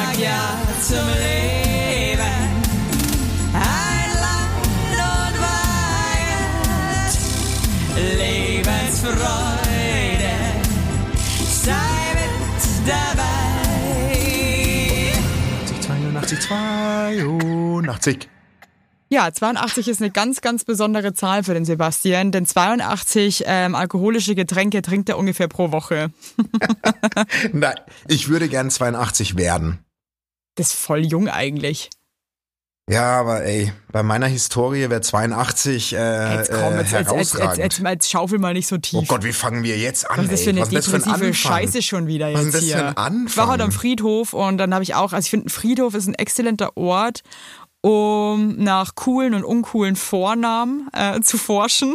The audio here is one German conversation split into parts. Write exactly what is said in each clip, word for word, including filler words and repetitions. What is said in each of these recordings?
sag ja zum Leben. Ein Land und Weihend, Lebensfreude, sei mit dabei. zweiundachtzig, zweiundachtzig. Ja, zweiundachtzig ist eine ganz, ganz besondere Zahl für den Sebastian, denn zweiundachtzig ähm, alkoholische Getränke trinkt er ungefähr pro Woche. Nein, ich würde gern zweiundachtzig werden. Das ist voll jung eigentlich. Ja, aber ey, bei meiner Historie wäre zweiundachtzig äh, Jetzt komm, jetzt, äh, jetzt, jetzt, jetzt, jetzt, jetzt schaufel mal nicht so tief. Oh Gott, wie fangen wir jetzt an? Was ist das für ey? eine Was ist das für ein depressive Anfang? Scheiße schon wieder jetzt Was ist das hier? für ein Anfang? Ich war heute am Friedhof und dann habe ich auch, also ich finde, ein Friedhof ist ein exzellenter Ort, um nach coolen und uncoolen Vornamen äh, zu forschen.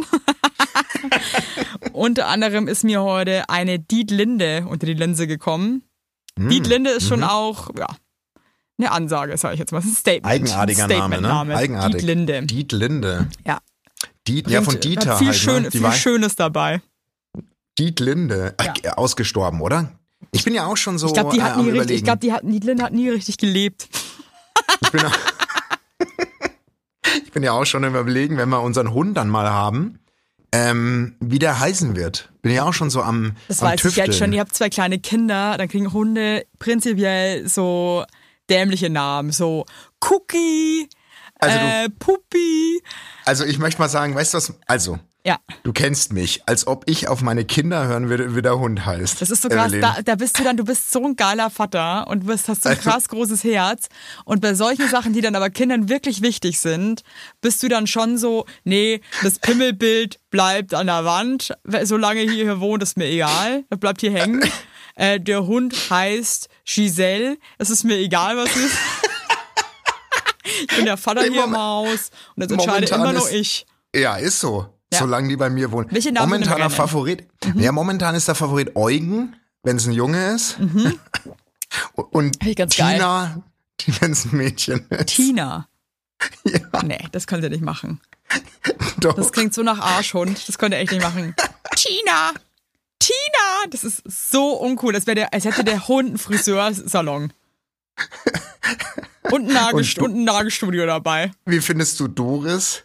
Unter anderem ist mir heute eine Dietlinde unter die Linse gekommen. Mm. Dietlinde ist schon mm-hmm. auch, ja, eine Ansage, sage ich jetzt mal. Das ist ein Statement. Eigenartiger ein Statement Name, ne? Eigenartig. Dietlinde. Dietlinde. Ja. Diet, ja, von Dieter hat viel, halt, schön, ne? viel Schönes dabei. Dietlinde. Ja. Äh, ausgestorben, oder? Ich bin ja auch schon so Ich glaube, die, äh, hat am nie richtig, Überlegen. ich glaub, die, hat, Dietlinde hat nie richtig gelebt. Ich bin, ich bin ja auch schon im Überlegen, wenn wir unseren Hund dann mal haben, ähm, wie der heißen wird. Bin ja auch schon so am Das am weiß Tüfteln. ich jetzt schon. Ihr habt zwei kleine Kinder, dann kriegen Hunde prinzipiell so dämliche Namen. So Cookie, Also äh, Puppi. Also ich möchte mal sagen, weißt du was, also, Ja. du kennst mich, als ob ich auf meine Kinder hören würde, wie der Hund heißt. Das ist so krass, Evelyn. da, da bist du dann, du bist so ein geiler Vater und du bist, hast so ein Also- krass großes Herz und bei solchen Sachen, die dann aber Kindern wirklich wichtig sind, bist du dann schon so, nee, das Pimmelbild bleibt an der Wand, solange ihr hier wohnt, ist mir egal, das bleibt hier hängen. Äh, der Hund heißt Giselle, es ist mir egal, was ist. Ich bin der Vater hier im Haus und das entscheide Momentan immer nur ist- ich. Ja, ist so. Ja. Solange die bei mir wohnen. Welche Namen sind Momentaner denn gerne? Favorit. Ja, momentan ist der Favorit Eugen, wenn es ein Junge ist. Mhm. Und Finde ich ganz Tina, wenn es ein Mädchen ist. Tina. Ja, Nee, das könnt ihr nicht machen. doch. Das klingt so nach Arschhund. Das könnt ihr echt nicht machen. Tina! Tina! Das ist so uncool. Das wäre der, als hätte der Hund einen Friseursalon. Und ein, Nagelst- Und du- und ein Nagelstudio dabei. Wie findest du Doris?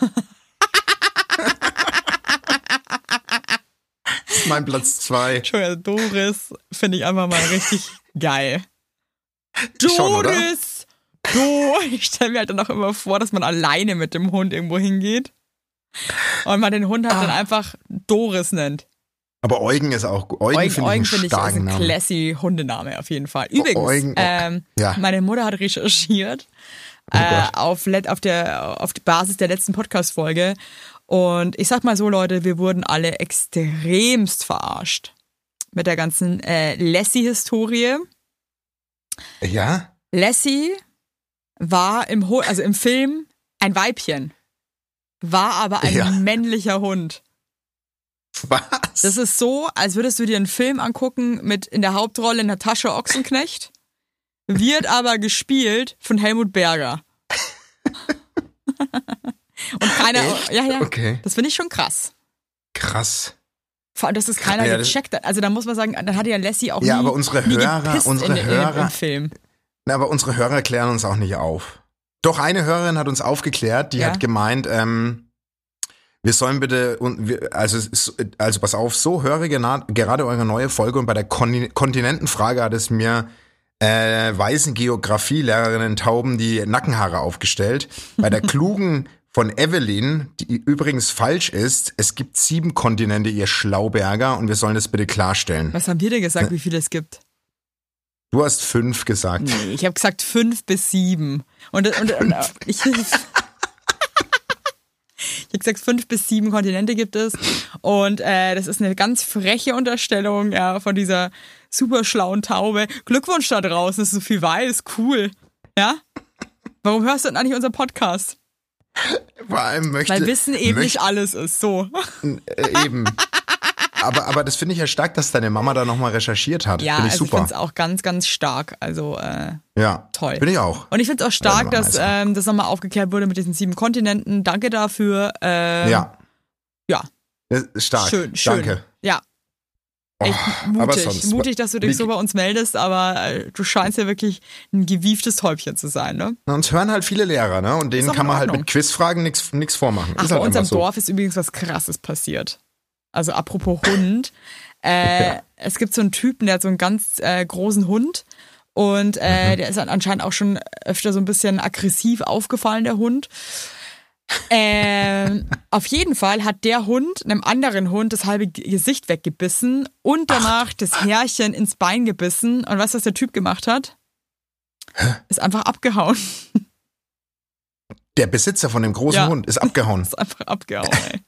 Das ist mein Platz zwei. Entschuldigung, Doris finde ich einfach mal richtig geil. Schon, oder? Doris! Do! Ich stelle mir halt dann auch immer vor, dass man alleine mit dem Hund irgendwo hingeht. Und man den Hund halt Ah. dann einfach Doris nennt. Aber Eugen ist auch gut. Eugen, Eugen, finde ich Eugen einen finde ich ist starken ein Namen. classy Hundename auf jeden Fall. Übrigens, Eugen, oh, ähm, ja. meine Mutter hat recherchiert Oh äh, Gott. auf, let- auf, der, auf die Basis der letzten Podcast-Folge. Und ich sag mal so, Leute, wir wurden alle extremst verarscht. Mit der ganzen äh, Lassie-Historie. Ja? Lassie war im, Ho- also im Film ein Weibchen, war aber ein Ja. männlicher Hund. Was? Das ist so, als würdest du dir einen Film angucken mit in der Hauptrolle Natascha Ochsenknecht, wird aber gespielt von Helmut Berger. Und keiner, Echt? ja, ja, Okay. das finde ich schon krass. Krass. Vor allem, dass das keiner Ja, das- gecheckt hat. Also da muss man sagen, dann hat ja Lassie auch Ja, nie, aber unsere nie Hörer- gepisst unsere in, in, Hörer- im, im Film. Na, aber unsere Hörer klären uns auch nicht auf. Doch eine Hörerin hat uns aufgeklärt, die Ja. hat gemeint, ähm, wir sollen bitte, und wir, also, es ist- also pass auf, so höre gena- gerade eure neue Folge und bei der Kon- Kontinentenfrage hat es mir äh, weißen Geografielehrerinnen Tauben die Nackenhaare aufgestellt. Bei der klugen von Evelyn, die übrigens falsch ist, es gibt sieben Kontinente, ihr Schlauberger, und wir sollen das bitte klarstellen. Was haben wir denn gesagt, wie viele es gibt? Du hast fünf gesagt. Nee, ich habe gesagt fünf bis sieben. Und, und, und ich, ich habe gesagt, fünf bis sieben Kontinente gibt es. Und äh, das ist eine ganz freche Unterstellung ja, von dieser super schlauen Taube. Glückwunsch da draußen, dass du so viel weißt. Cool. Ja? Warum hörst du denn eigentlich unseren Podcast? Vor allem möchte, Weil Wissen eben möchte, nicht alles ist. So. Äh, eben. Aber, aber das finde ich ja stark, dass deine Mama da nochmal recherchiert hat. Ja, Finde ich also ich super. finde es auch ganz, ganz stark. Also äh, ja, toll. Bin ich auch. Und ich finde es auch stark, Ja, dass also. ähm, das nochmal aufgeklärt wurde mit diesen sieben Kontinenten. Danke dafür. Ähm, ja. ja. Das ist stark. Schön, schön. Danke. Ja. echt Oh, aber mutig. sonst- mutig, dass du dich wie- so bei uns meldest, aber äh, du scheinst ja wirklich ein gewieftes Häubchen zu sein, ne? Na, uns hören halt viele Lehrer, ne? Und denen auch kann in man halt Ordnung. mit Quizfragen nichts nix vormachen. Ach, ist bei halt uns einfach am so. Dorf ist übrigens was Krasses passiert. Also apropos Hund. Äh, Ja. Es gibt so einen Typen, der hat so einen ganz äh, großen Hund und äh, Mhm. der ist dann anscheinend auch schon öfter so ein bisschen aggressiv aufgefallen, der Hund. Ähm, auf jeden Fall hat der Hund einem anderen Hund das halbe G- Gesicht weggebissen und danach das Härchen ins Bein gebissen. Und weißt du, was der Typ gemacht hat? Ist einfach abgehauen. Der Besitzer von dem großen Ja. Hund ist abgehauen. Ist einfach abgehauen, ey.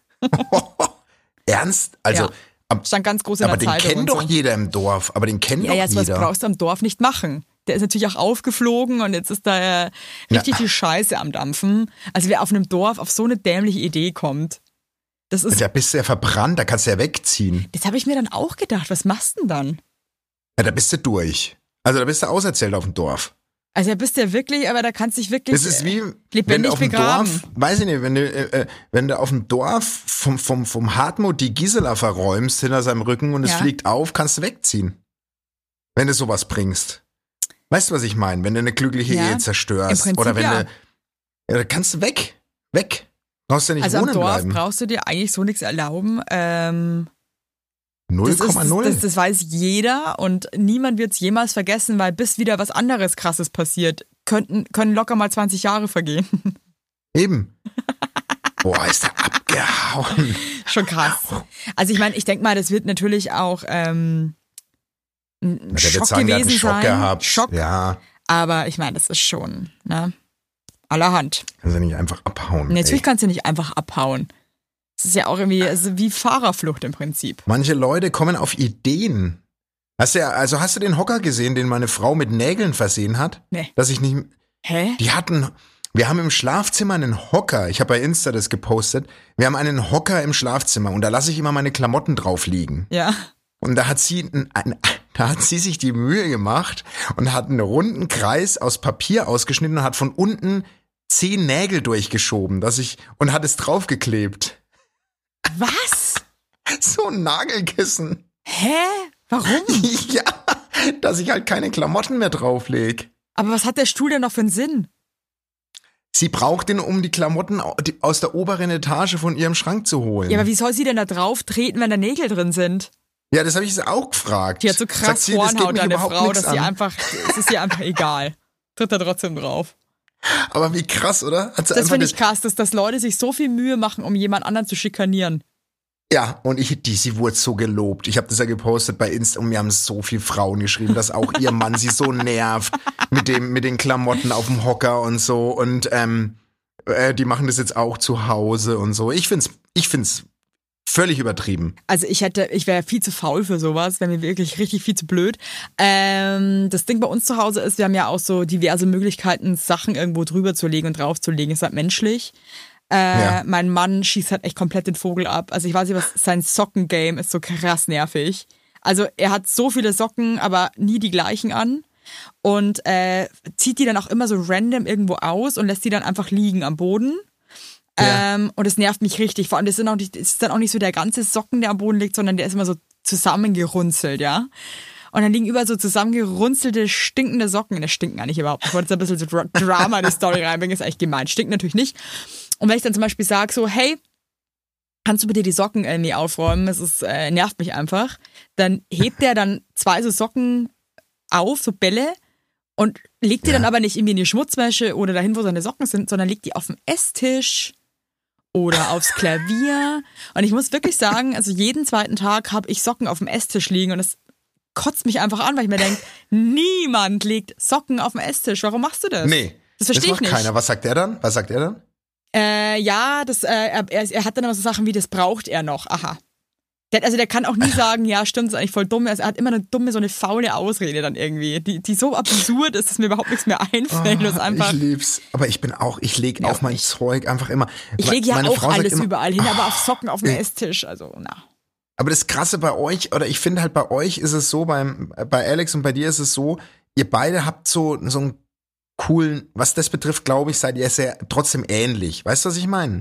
Ernst? Also, Ja. ab, Stand ganz groß in aber der den Zeitung. kennt und doch so. jeder im Dorf. Aber den kennt Ja, doch jetzt was jeder. brauchst du am Dorf nicht machen. Der ist natürlich auch aufgeflogen und jetzt ist da äh, richtig die Scheiße am Dampfen. Also wer auf einem Dorf auf so eine dämliche Idee kommt, das ist, Da bist du ja verbrannt, da kannst du ja wegziehen. das habe ich mir dann auch gedacht. Was machst du denn dann? Ja, da bist du durch. Also da bist du auserzählt auf dem Dorf. Also da bist du ja wirklich, aber da kannst du dich wirklich Das ist wie, wenn lebendig du auf dem begraben. Dorf, weiß ich nicht, wenn du, äh, äh, wenn du auf dem Dorf vom, vom, vom Hartmut die Gisela verräumst hinter seinem Rücken und es Ja. fliegt auf, kannst du wegziehen. Wenn du sowas bringst. Weißt du, was ich meine? Wenn du eine glückliche Ja, Ehe zerstörst. im Prinzip oder wenn ja. du, ja, da kannst du weg. Weg. Brauchst du nicht Also am wohnen Dorf bleiben. brauchst du dir eigentlich so nichts erlauben. Ähm, null das, ist, Komma null. das, das weiß jeder und niemand wird es jemals vergessen, weil bis wieder was anderes Krasses passiert, könnten, können locker mal zwanzig Jahre vergehen. Eben. Boah, ist der abgehauen. Schon krass. Also ich meine, ich denke mal, das wird natürlich auch ähm, ein Der Schock wird sagen, der hat einen gewesen Schock sein. gehabt. Schock. Ja, Aber ich meine, das ist schon, ne? Allerhand. kannst du nicht einfach abhauen. Und natürlich ey. kannst du nicht einfach abhauen. Das ist ja auch irgendwie also wie Fahrerflucht im Prinzip. Manche Leute kommen auf Ideen. Hast du ja, also hast du den Hocker gesehen, den meine Frau mit Nägeln versehen hat? Nee. Dass ich nicht, Hä? die hatten, wir haben im Schlafzimmer einen Hocker. Ich habe bei Insta das gepostet. Wir haben einen Hocker im Schlafzimmer und da lasse ich immer meine Klamotten drauf liegen. Ja. Und da hat sie, ein, ein, da hat sie sich die Mühe gemacht und hat einen runden Kreis aus Papier ausgeschnitten und hat von unten zehn Nägel durchgeschoben, dass ich, und hat es draufgeklebt. Was? So ein Nagelkissen. Hä? Warum? Ja, dass ich halt keine Klamotten mehr draufleg. Aber was hat der Stuhl denn noch für einen Sinn? Sie braucht den, um die Klamotten au- die- aus der oberen Etage von ihrem Schrank zu holen. Ja, aber wie soll sie denn da drauf treten, wenn da Nägel drin sind? Ja, das habe ich sie auch gefragt. Die hat so Sagt krass sie, das geht Hornhaut mich an der überhaupt Frau, nix dass sie an. einfach, es ist ihr einfach egal. Tritt da trotzdem drauf. Aber wie krass, oder? Hat sie Das einfach finde ich krass, dass, dass Leute sich so viel Mühe machen, um jemand anderen zu schikanieren. Ja, und ich, die, sie wurde so gelobt. Ich habe das ja gepostet bei Insta und mir haben so viele Frauen geschrieben, dass auch ihr Mann sie so nervt mit dem, mit den Klamotten auf dem Hocker und so. Und ähm, äh, die machen das jetzt auch zu Hause und so. Ich find's, ich find's völlig übertrieben. Also ich hätte, ich wäre viel zu faul für sowas, wäre mir wirklich richtig viel zu blöd. Ähm, das Ding bei uns zu Hause ist, wir haben ja auch so diverse Möglichkeiten, Sachen irgendwo drüber zu legen und draufzulegen. Ist halt menschlich. Äh, Ja. Mein Mann schießt halt echt komplett den Vogel ab. Also ich weiß nicht, was sein Sockengame ist so krass nervig. Also er hat so viele Socken, aber nie die gleichen an. Und äh, zieht die dann auch immer so random irgendwo aus und lässt die dann einfach liegen am Boden. Ja. Ähm, und es nervt mich richtig. Vor allem, das ist, auch nicht, das ist dann auch nicht so der ganze Socken, der am Boden liegt, sondern der ist immer so zusammengerunzelt, ja. Und dann liegen überall so zusammengerunzelte, stinkende Socken. Das stinken eigentlich überhaupt. Ich wollte jetzt ein bisschen so Dra- Drama in die Story reinbringen, ist echt gemein. Stinkt natürlich nicht. Und wenn ich dann zum Beispiel sage so, hey, kannst du bitte die Socken irgendwie aufräumen? Es ist, äh, nervt mich einfach. Dann hebt der dann zwei so Socken auf, so Bälle, und legt die Ja. dann aber nicht irgendwie in die Schmutzwäsche oder dahin, wo seine Socken sind, sondern legt die auf den Esstisch oder aufs Klavier. Und ich muss wirklich sagen, also jeden zweiten Tag habe ich Socken auf dem Esstisch liegen und es kotzt mich einfach an, weil ich mir denke, niemand legt Socken auf dem Esstisch. Warum machst du das? Nee. Das verstehe macht ich nicht. keiner. Was sagt er dann? Was sagt er dann? Äh, ja, das, äh, er, er er hat dann immer so Sachen wie, das braucht er noch. Aha. Der, also der kann auch nie sagen, ja, stimmt, das ist eigentlich voll dumm. Also er hat immer eine dumme, so eine faule Ausrede dann irgendwie, die, die so absurd ist, dass mir überhaupt nichts mehr einfällt. Das ist einfach, ich lieb's. Aber ich bin auch, ich leg Ja, auf mein ich- Zeug einfach immer. ich Me- lege ja meine auch Frau sagt alles immer, überall hin, aber auf Socken auf dem äh. Esstisch. Also, na. Aber das Krasse bei euch, oder ich finde halt bei euch ist es so, beim, bei Alex und bei dir ist es so, ihr beide habt so, so einen coolen, was das betrifft, glaube ich, seid ihr sehr trotzdem ähnlich. Weißt du, was ich meine?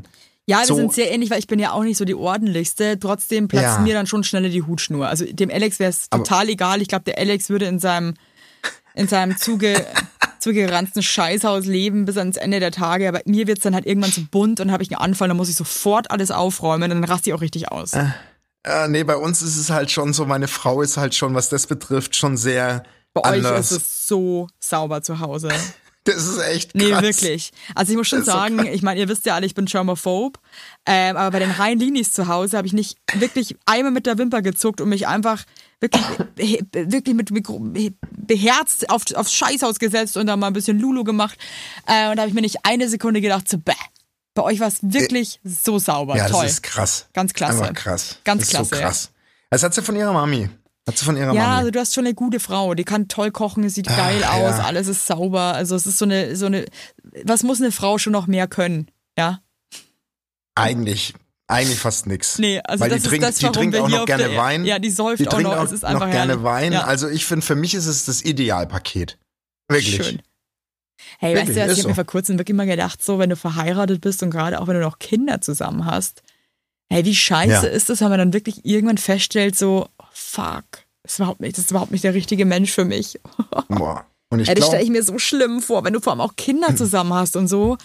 Ja, wir so, sind sehr ähnlich, weil ich bin ja auch nicht so die ordentlichste. Trotzdem platzt Ja. mir dann schon schneller die Hutschnur. Also dem Alex wäre es total egal. Ich glaube, der Alex würde in seinem in seinem zuge, zugeranzten Scheißhaus leben bis ans Ende der Tage. Aber mir wird's dann halt irgendwann zu bunt und habe ich einen Anfall, dann muss ich sofort alles aufräumen und dann raste ich auch richtig aus. Äh, äh, nee, bei uns ist es halt schon so, meine Frau ist halt schon, was das betrifft, schon sehr Bei anders. euch ist es so sauber zu Hause. Das ist echt krass. Nee, wirklich. Also ich muss schon Das ist so sagen, krass. ich meine, ihr wisst ja alle, ich bin germophob, ähm, aber bei den Rhein-Linis zu Hause habe ich nicht wirklich einmal mit der Wimper gezuckt und mich einfach wirklich, be- wirklich mit Mikro- beherzt auf, aufs Scheißhaus gesetzt und dann mal ein bisschen Lulu gemacht. Äh, und da habe ich mir nicht eine Sekunde gedacht, so, bäh, bei euch war es wirklich so sauber. Ja, Toll. das ist krass. Ganz klasse. Einfach krass. Ganz das ist klasse, so krass. Das hat sie von ihrer Mami. Hat sie von ihrer Ja, Mami. also du hast schon eine gute Frau, die kann toll kochen, sieht Ach, geil aus, ja. alles ist sauber. Also es ist so eine, so eine, was muss eine Frau schon noch mehr können? Ja. Eigentlich, eigentlich fast nix. Nee, also Weil das die ist trinkt, das, die warum trinkt wir auch hier noch auf gerne der, Wein. Ja, die säuft Die auch trinkt noch, auch es ist einfach noch gerne herrlich. Wein. Ja. Also ich finde, für mich ist es das Idealpaket. Wirklich. Schön. Hey, Wirklich, weißt du, was, ist ich habe mir so. vor kurzem wirklich mal gedacht, so, wenn du verheiratet bist und gerade auch wenn du noch Kinder zusammen hast, hey, wie scheiße Ja. ist das, wenn man dann wirklich irgendwann feststellt, so, oh, fuck, das ist überhaupt nicht, das ist überhaupt nicht der richtige Mensch für mich. Boah. Und ich Ja, das stelle glaube, ich mir so schlimm vor, wenn du vor allem auch Kinder zusammen hast und so.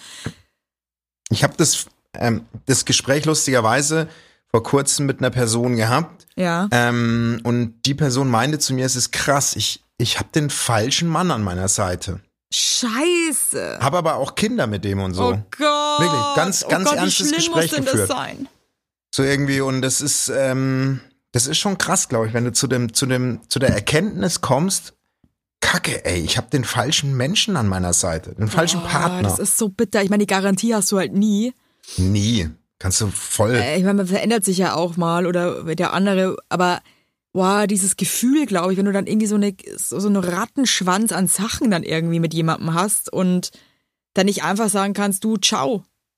ich habe das, ähm, das Gespräch lustigerweise vor kurzem mit einer Person gehabt. Ja. Ähm, und die Person meinte zu mir, es ist krass, ich, ich habe den falschen Mann an meiner Seite. Scheiße. Habe aber auch Kinder mit dem und so. Oh Gott. Wirklich, ganz, ganz oh Gott, ernstes wie schlimm Gespräch muss denn geführt. das sein? So irgendwie, und das ist, ähm, das ist schon krass, glaube ich, wenn du zu dem, zu dem, zu der Erkenntnis kommst, Kacke, ey, ich habe den falschen Menschen an meiner Seite, den falschen Oh, Partner. das ist so bitter. Ich meine, die Garantie hast du halt nie. Nie. Kannst du voll. Äh, Ich meine, man verändert sich ja auch mal oder der andere, aber wow, dieses Gefühl, glaube ich, wenn du dann irgendwie so eine so, so einen Rattenschwanz an Sachen dann irgendwie mit jemandem hast und dann nicht einfach sagen kannst, du, ciao.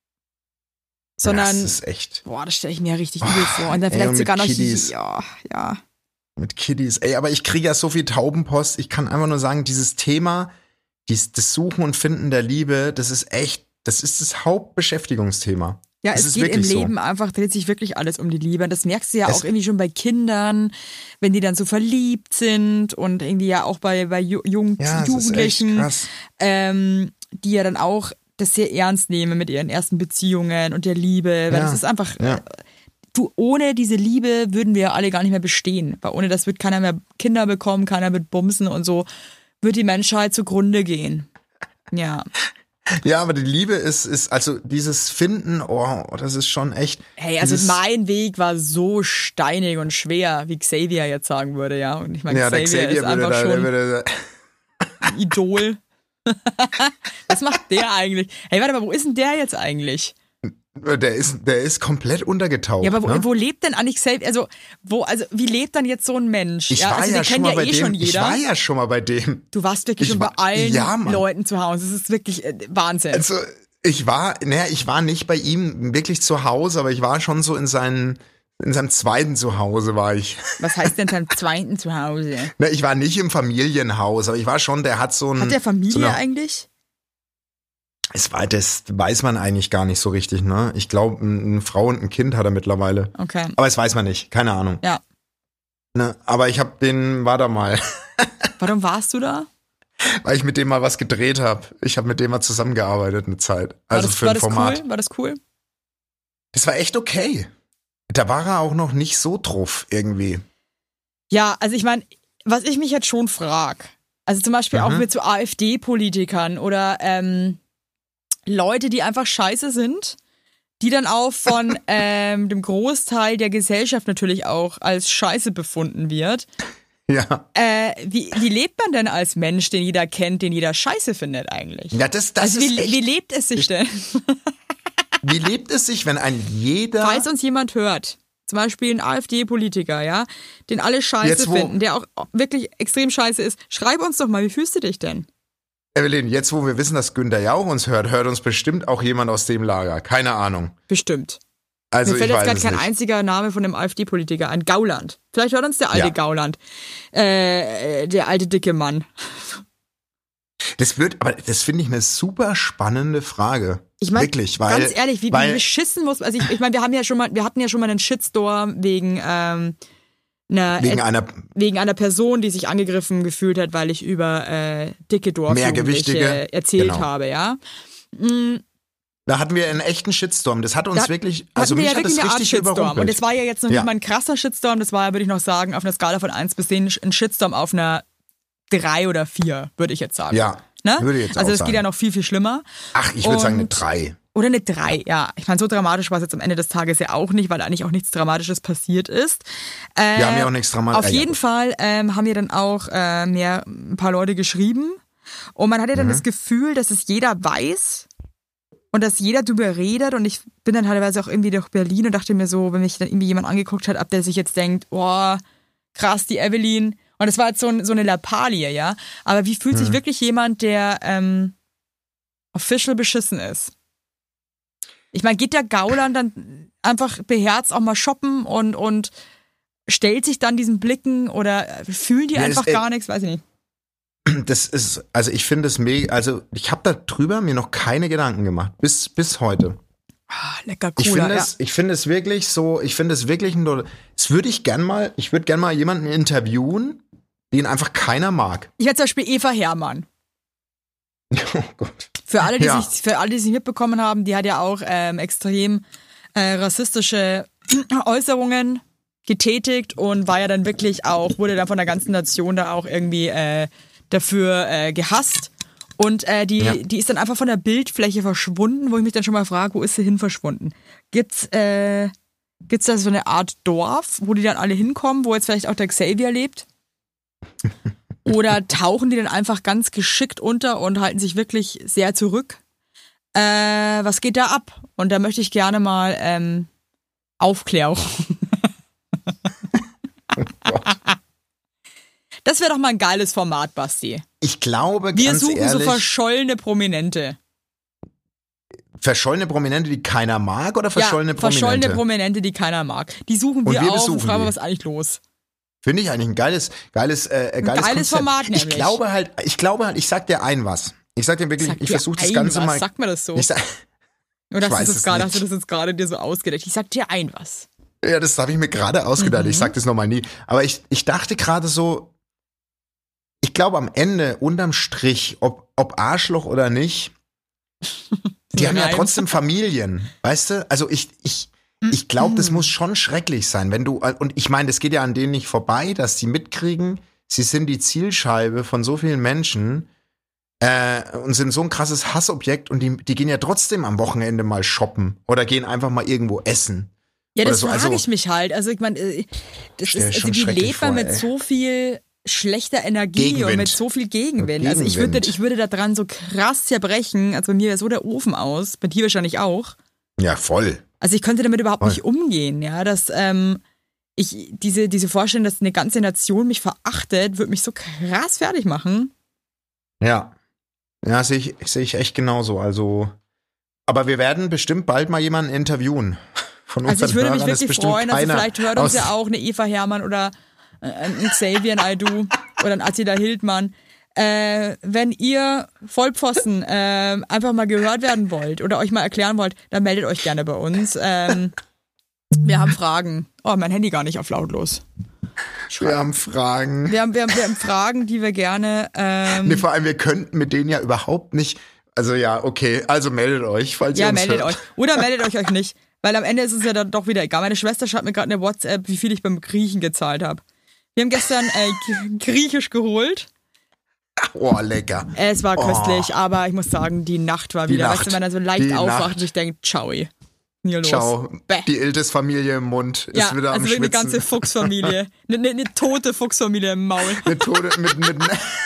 Sondern, das ist echt. boah, das stelle ich mir richtig übel vor. Und dann ey, vielleicht und mit sogar noch, Kiddies. ja, ja. Mit Kiddies. Ey, aber ich kriege ja so viel Taubenpost. Ich kann einfach nur sagen, dieses Thema, dies, das Suchen und Finden der Liebe, das ist echt, das ist das Hauptbeschäftigungsthema. Ja, das es ist geht im wirklich so. Leben einfach, dreht sich wirklich alles um die Liebe. Und das merkst du ja Es- auch irgendwie schon bei Kindern, wenn die dann so verliebt sind und irgendwie ja auch bei, bei Ju- Jung Ja, es ist echt Jugendlichen, krass. ähm, die ja dann auch das sehr ernst nehmen mit ihren ersten Beziehungen und der Liebe. Weil Ja, das ist einfach, ja. äh, du, ohne diese Liebe würden wir alle gar nicht mehr bestehen. Weil ohne das wird keiner mehr Kinder bekommen, keiner wird bumsen und so, wird die Menschheit zugrunde gehen. Ja. Ja, aber die Liebe ist, ist, also dieses Finden, oh, das ist schon echt. Hey, also dieses, mein Weg war so steinig und schwer, wie Xavier jetzt sagen würde, ja. Und ich meine, ja, der Xavier, Xavier ist würde einfach da, der schon würde, ein Idol. Was macht der eigentlich? Hey, warte mal, wo ist denn der jetzt eigentlich? der ist, der ist komplett untergetaucht. Ja, aber wo, ne? wo lebt denn eigentlich Xavier? Also, wo, also, wie lebt dann jetzt so ein Mensch? Ich ja, war also, ja den schon kennt mal ja bei eh dem. schon Ich jeder. war ja schon mal bei dem. Du warst wirklich Ich schon war- bei allen ja, Mann. Leuten zu Hause. Das ist wirklich äh, Wahnsinn. Also ich war, naja, ich war nicht bei ihm wirklich zu Hause, aber ich war schon so in seinen, in seinem zweiten Zuhause war ich. Was heißt denn sein zweiten Zuhause? Na, ich war nicht im Familienhaus, aber ich war schon, der hat so ein. Hat der Familie so eine, eigentlich? es war, das weiß man eigentlich gar nicht so richtig, ne? Ich glaube, eine Frau und ein Kind hat er mittlerweile. Okay. Aber das weiß man nicht, keine Ahnung. Ja. Ne? Aber ich habe den, war da mal, Warum warst du da? weil ich mit dem mal was gedreht habe. Ich habe mit dem mal zusammengearbeitet eine Zeit. War Also das, für war ein das Format. cool? War das cool? Das war echt okay. Da war er auch noch nicht so drauf irgendwie. Ja, also ich meine, was ich mich jetzt schon frag, also zum Beispiel auch Mhm. mit so AfD-Politikern oder ähm, Leute, die einfach scheiße sind, die dann auch von ähm, dem Großteil der Gesellschaft natürlich auch als scheiße befunden wird. Ja. Äh, wie, wie lebt man denn als Mensch, den jeder kennt, den jeder scheiße findet eigentlich? Ja, das, das also ist wie, echt, wie lebt es sich denn? wie lebt es sich, wenn ein jeder, Falls uns jemand hört, zum Beispiel ein AfD-Politiker, ja, den alle scheiße Jetzt, wo- finden, der auch wirklich extrem scheiße ist, schreib uns doch mal, wie fühlst du dich denn? Evelyn, jetzt wo wir wissen, dass Günther Jauch uns hört, hört uns bestimmt auch jemand aus dem Lager. Keine Ahnung. Bestimmt. Also Mir fällt ich jetzt weiß gerade es kein nicht. einziger Name von einem AfD-Politiker ein. Gauland. Vielleicht hört uns der alte Ja. Gauland. Äh, der alte dicke Mann. Das wird, aber das finde ich eine super spannende Frage. Ich meine, wirklich, weil, ganz ehrlich, wie, weil, wie beschissen muss, also ich, ich meine, wir haben ja schon mal, wir hatten ja schon mal einen Shitstorm wegen, ähm, einer, wegen einer, wegen einer Person, die sich angegriffen gefühlt hat, weil ich über äh, dicke Mehrgewichtige, Dorfjugendliche erzählt genau. habe, ja. Mhm. Da hatten wir einen echten Shitstorm. Das hat uns Da wirklich, also hatten wir mich ja hat das wirklich eine Art richtig Shitstorm. überrumpelt. Und es war ja jetzt noch Ja. nicht mal ein krasser Shitstorm, das war ja, würde ich noch sagen, auf einer Skala von eins bis zehn ein Shitstorm auf einer drei oder vier, würde ich jetzt sagen. Ja, ne? würde ich jetzt Also auch es sagen. geht ja noch viel, viel schlimmer. Ach, ich würde sagen eine Und- drei. Oder eine drei, ja. Ich meine, so dramatisch war es jetzt am Ende des Tages ja auch nicht, weil eigentlich auch nichts Dramatisches passiert ist. Äh, Wir haben ja auch nichts Dramatisches. Auf jeden Fall ähm, haben mir dann auch äh, mehr ein paar Leute geschrieben. Und man hat ja dann Mhm. das Gefühl, dass es jeder weiß und dass jeder drüber redet. Und ich bin dann teilweise auch irgendwie durch Berlin und dachte mir so, wenn mich dann irgendwie jemand angeguckt hat, ob der sich jetzt denkt, oh, krass, die Evelyn. Und das war jetzt so, ein, so eine Lappalie, ja. Aber wie fühlt sich Mhm. wirklich jemand, der ähm, official beschissen ist? Ich meine, geht der Gauland dann einfach beherzt auch mal shoppen und, und stellt sich dann diesen Blicken oder fühlen die Ja, einfach es- gar nichts? Weiß ich nicht. Das ist, also ich finde es mega, also ich habe da drüber mir noch keine Gedanken gemacht, bis, bis heute. Ah, lecker Ich Cola, finde ja. es, ich finde es wirklich so, ich finde es wirklich ein, das würde ich gern mal, ich würde gern mal jemanden interviewen, den einfach keiner mag. Ich hätte zum Beispiel Eva Herrmann. Oh Gott. Für alle, die Ja. sich, für alle, die sich mitbekommen haben, die hat ja auch ähm, extrem äh, rassistische Äußerungen getätigt und war ja dann wirklich auch, wurde dann von der ganzen Nation da auch irgendwie äh, dafür äh, gehasst. Und äh, die, Ja. die ist dann einfach von der Bildfläche verschwunden, wo ich mich dann schon mal frage, wo ist sie hin verschwunden? Gibt's, äh, gibt's da so eine Art Dorf, wo die dann alle hinkommen, wo jetzt vielleicht auch der Xavier lebt? Oder tauchen die dann einfach ganz geschickt unter und halten sich wirklich sehr zurück? Äh, was geht da ab? Und da möchte ich gerne mal ähm, Aufklärung. Das wäre doch mal ein geiles Format, Basti. Ich glaube, Wir ganz suchen ehrlich, so verschollene Prominente. verschollene Prominente, die keiner mag, oder verschollene ja, Prominente? verschollene Prominente, die keiner mag. Die suchen Und wir, wir auf besuchen und fragen, die. was ist eigentlich los? Finde ich eigentlich ein geiles, geiles, äh, Ein geiles, geiles Konzept. Format Ich nämlich. glaube halt, ich glaube halt, ich sag dir ein was. Ich sag dir wirklich, Sag ich dir versuche das ein Ganze was. mal. Sagt man das so? Ich sag, Oder ich hast, weiß du das es gerade, nicht. hast du das jetzt gerade dir so ausgedacht? Ich sag dir ein was. ja, das habe ich mir gerade ausgedacht. Mhm. Ich sag das nochmal nie. Aber ich, ich dachte gerade so, ich glaube am Ende, unterm Strich, ob, ob Arschloch oder nicht, die haben ja Reim. trotzdem Familien, weißt du? Also ich, ich, ich glaube, das muss schon schrecklich sein, wenn du, und ich meine, das geht ja an denen nicht vorbei, dass die mitkriegen, sie sind die Zielscheibe von so vielen Menschen äh, und sind so ein krasses Hassobjekt und die, die gehen ja trotzdem am Wochenende mal shoppen oder gehen einfach mal irgendwo essen. Ja, das Oder so, frage also- ich mich halt. Also ich meine, äh, das Stell dir ist, also schon wie schrecklich lebt man vor, mit ey. so viel schlechter Energie Gegenwind. und mit so viel Gegenwind. Und Also ich würde, Gegenwind. ich würde da dran so krass zerbrechen. Also bei mir wäre so der Ofen aus, bei dir wahrscheinlich auch. Ja, voll. Also ich könnte damit überhaupt Voll. nicht umgehen, ja, dass ähm, ich diese diese Vorstellung, dass eine ganze Nation mich verachtet, würde mich so krass fertig machen. Ja. Ja, sehe ich, sehe ich echt genauso. Also, aber wir werden bestimmt bald mal jemanden interviewen. Von Also unseren ich würde mich Hörern ist wirklich bestimmt freuen, also keiner vielleicht hört uns aus- ja auch eine Eva Herrmann oder äh, ein Xavier Naidoo oder ein Attila Hildmann. Äh, wenn ihr Vollpfosten äh, einfach mal gehört werden wollt oder euch mal erklären wollt, dann meldet euch gerne bei uns. Ähm, wir haben Fragen. Oh, mein Handy gar nicht auf lautlos. Wir haben Fragen. Wir haben, wir haben, wir haben Fragen, die wir gerne. Ähm, Nee, vor allem, wir könnten mit denen ja überhaupt nicht. Also ja, okay, also meldet euch, falls ihr ja, uns meldet hört. euch. Oder meldet euch euch nicht. Weil am Ende ist es ja dann doch wieder egal. Meine Schwester schreibt mir gerade eine WhatsApp, wie viel ich beim Griechen gezahlt habe. Wir haben gestern äh, G- Griechisch geholt. Oh, lecker. Es war Oh. köstlich, aber ich muss sagen, die Nacht war Die wieder. Nacht. Weißt du, wenn man dann so leicht Die aufwacht Nacht. und sich denkt, ciao, hier los. Ciao. Bäh. Die Iltes-Familie im Mund ist Ja, wieder am also wirklich eine Schwitzen. ganze Fuchsfamilie. Eine, eine, eine tote Fuchsfamilie im Maul. Mit, Tode, mit, mit,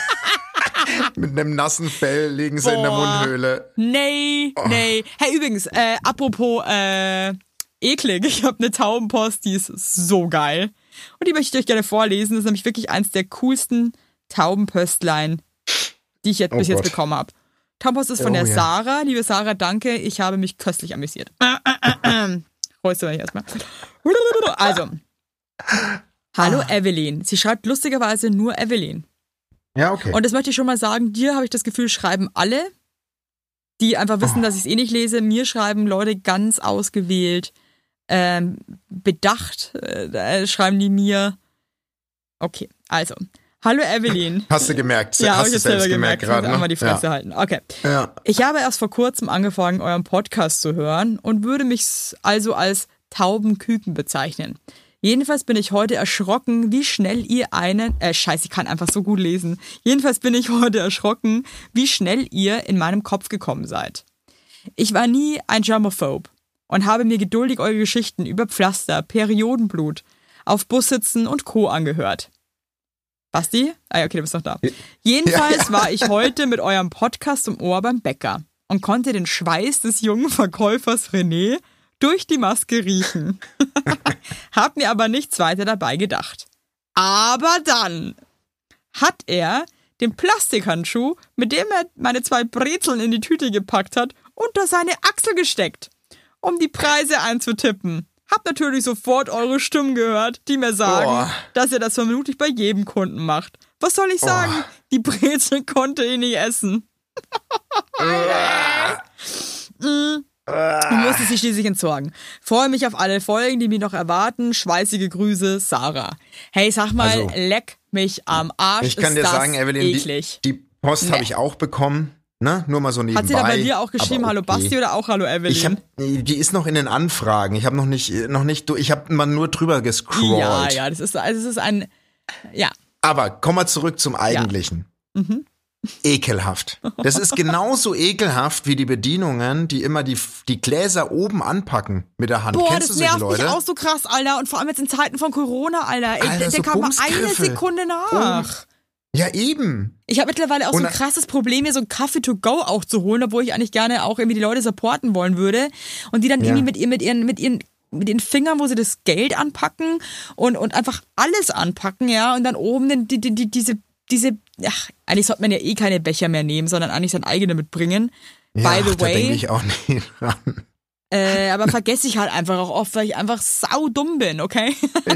mit einem nassen Fell liegen sie in der Boah. Mundhöhle. Nee, nee. Hey, übrigens, äh, apropos äh, eklig, ich habe eine Taubenpost, die ist so geil. Und die möchte ich euch gerne vorlesen. Das ist nämlich wirklich eins der coolsten Taubenpöstlein, die ich jetzt Oh bis jetzt Gott. bekommen habe. Taubenpost ist von Oh der ja. Sarah. Liebe Sarah, danke. Ich habe mich köstlich amüsiert. Freust du mich erstmal. Also. Hallo Ah. Evelyn. Sie schreibt lustigerweise nur Evelyn. Ja, okay. Und das möchte ich schon mal sagen, dir habe ich das Gefühl, schreiben alle, die einfach wissen, Oh. dass ich es eh nicht lese. Mir schreiben Leute ganz ausgewählt, ähm, bedacht, äh, schreiben die mir. Okay, also. Hallo Evelyn. Hast du gemerkt? Ja, habe Hast ich du jetzt selber selbst gemerkt. gemerkt gerade, Einmal ne? die Fresse Ja. halten. Okay. Ja. Ich habe erst vor kurzem angefangen, euren Podcast zu hören und würde mich also als Taubenküken bezeichnen. Jedenfalls bin ich heute erschrocken, wie schnell ihr einen, äh, scheiße, ich kann einfach so gut lesen. Jedenfalls bin ich heute erschrocken, wie schnell ihr in meinem Kopf gekommen seid. Ich war nie ein Germophobe und habe mir geduldig eure Geschichten über Pflaster, Periodenblut, auf Bussitzen und Co. angehört. Basti? Ah ja, okay, du bist noch da. Jedenfalls Ja, ja. war ich heute mit eurem Podcast im Ohr beim Bäcker und konnte den Schweiß des jungen Verkäufers René durch die Maske riechen. Hab mir aber nichts weiter dabei gedacht. Aber dann hat er den Plastikhandschuh, mit dem er meine zwei Brezeln in die Tüte gepackt hat, unter seine Achsel gesteckt, um die Preise einzutippen. Hab natürlich sofort eure Stimmen gehört, die mir sagen, Boah. dass ihr das vermutlich bei jedem Kunden macht. Was soll ich sagen? Oh. Die Brezel konnte ich nicht essen. mm. Ich musste sie schließlich entsorgen. Freue mich auf alle Folgen, die mich noch erwarten. Schweißige Grüße, Sarah. Hey, sag mal, Also, leck mich am Arsch. Ich kann ist dir das sagen, Evelyn, eklig. die, die Post Nee. habe ich auch bekommen. Ne? Nur mal so nebenbei. Hat sie da bei dir auch geschrieben, aber hallo okay. Basti oder auch hallo Evelyn? Ich hab, die ist noch in den Anfragen. Ich habe noch nicht, noch nicht, ich habe mal nur drüber gescrollt. ja, ja, das ist, also das ist ein, ja. Aber komm mal zurück zum Eigentlichen. Mhm. Ekelhaft. Das ist genauso ekelhaft wie die Bedienungen, die immer die, die Gläser oben anpacken mit der Hand. Boah, Kennst das du solche nervt Leute? mich auch so krass, Alter. Und vor allem jetzt in Zeiten von Corona, Alter. Ey, Alter, der, der so kam mal eine Bumsgriffe. Sekunde nach. Ja, eben. Ich habe mittlerweile auch so Und- ein krasses Problem, mir so einen Kaffee to go auch zu holen, obwohl ich eigentlich gerne auch irgendwie die Leute supporten wollen würde. Und die dann Ja. irgendwie mit, ihr, mit ihren, mit ihren, mit den Fingern, wo sie das Geld anpacken und, und einfach alles anpacken, ja. Und dann oben den, die, die, die, diese, diese, ach, eigentlich sollte man ja eh keine Becher mehr nehmen, sondern eigentlich sein eigene mitbringen. Ja, By the da denke way. ich auch nicht dran. Äh, aber vergesse ich halt einfach auch oft, weil ich einfach saudumm bin, okay?